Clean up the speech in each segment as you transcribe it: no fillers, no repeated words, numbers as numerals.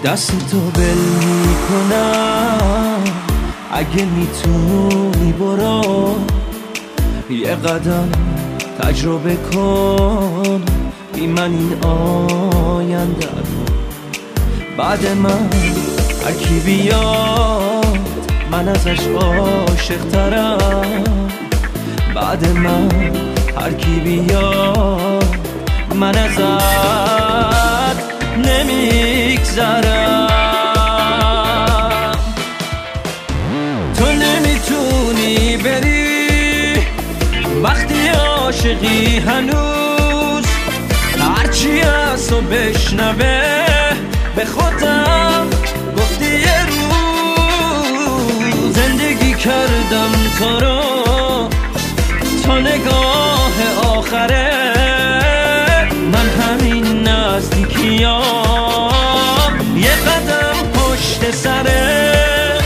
دست تو بل میکنم اگه میتونی برو یه قدم تجربه کن بی من این آینده رو. بعد من هر کی بیاد من ازش عاشق ترم. بعد من هر کی بیاد من ازت نمیگذرم. تو نمیتونی بری وقتی عاشقی هنوز هرچی از تو بشنوه به خودم گفتی یه روز زندگی کردم تو رو تا نگاه آخره من همین نزدیکیام یه قدم پشت سرت.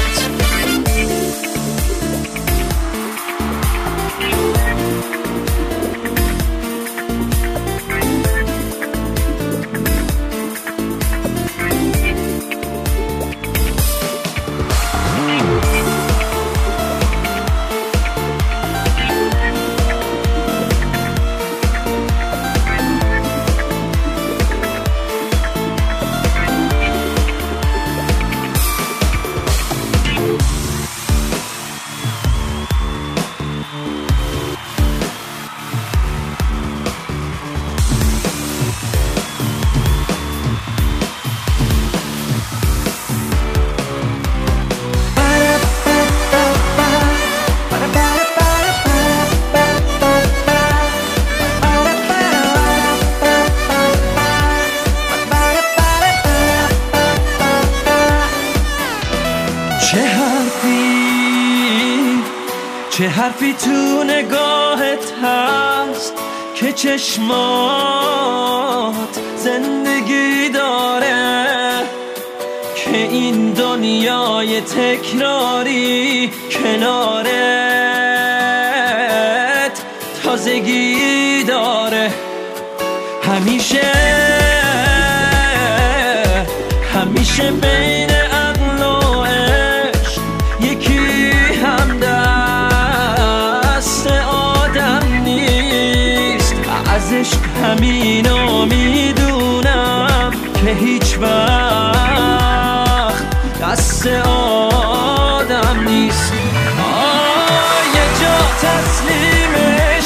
چه حرفی تو نگاهت هست که چشمات زندگی داره که این دنیای تکراری کنارت تازگی داره. همیشه بین عقل و عشق یکی هم دست آدم نیست. از عشق همینو میدونم که هیچ وقت دست آدم نیست. یه جا تسلیمه